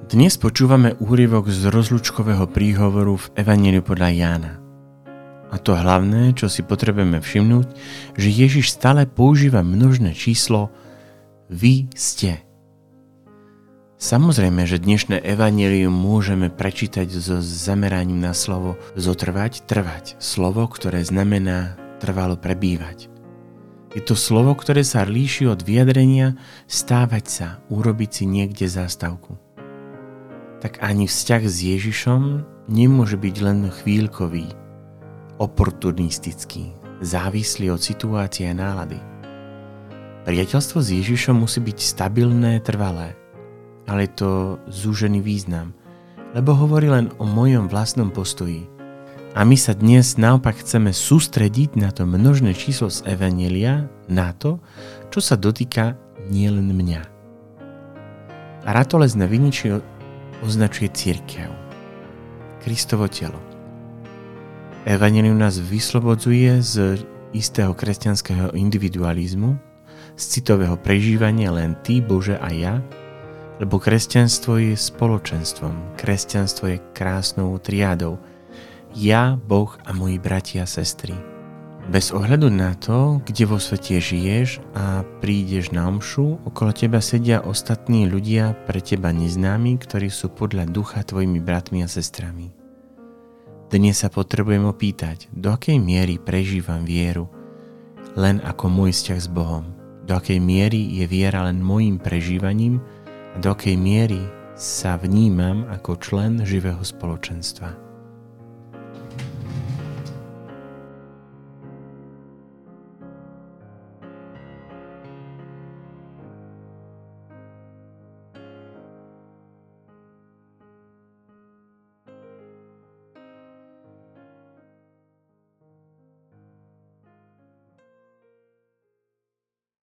Dnes počúvame úryvok z rozlúčkového príhovoru v Evanjeliu podľa Jána. A to hlavné, čo si potrebujeme všimnúť, že Ježiš stále používa množné číslo vy ste. Samozrejme, že dnešné evanjelium môžeme prečítať so zameraním na slovo zotrvať, trvať. Slovo, ktoré znamená trvalo prebývať. Je to slovo, ktoré sa líši od vyjadrenia stávať sa, urobiť si niekde zástavku. Tak ani vzťah s Ježišom nemôže byť len chvíľkový, oportunistický, závislý od situácie a nálady. Priateľstvo s Ježišom musí byť stabilné, trvalé, ale je to zúžený význam, lebo hovorí len o mojom vlastnom postoji. A my sa dnes naopak chceme sústrediť na to množné číslo z Evanjelia, na to, čo sa dotýka nielen mňa. A ratolesné viniči označuje cirkev, Kristovo telo. Evanjelium nás vyslobodzuje z istého kresťanského individualizmu, z citového prežívania len ty, Bože a ja, lebo kresťanstvo je spoločenstvom, kresťanstvo je krásnou triádou. Ja, Boh a moji bratia a sestry. Bez ohľadu na to, kde vo svete žiješ a prídeš na omšu, okolo teba sedia ostatní ľudia pre teba neznámi, ktorí sú podľa ducha tvojimi bratmi a sestrami. Dnes sa potrebujem opýtať, do akej miery prežívam vieru len ako môj vzťah s Bohom, do akej miery je viera len môjim prežívaním a do akej miery sa vnímam ako člen živého spoločenstva.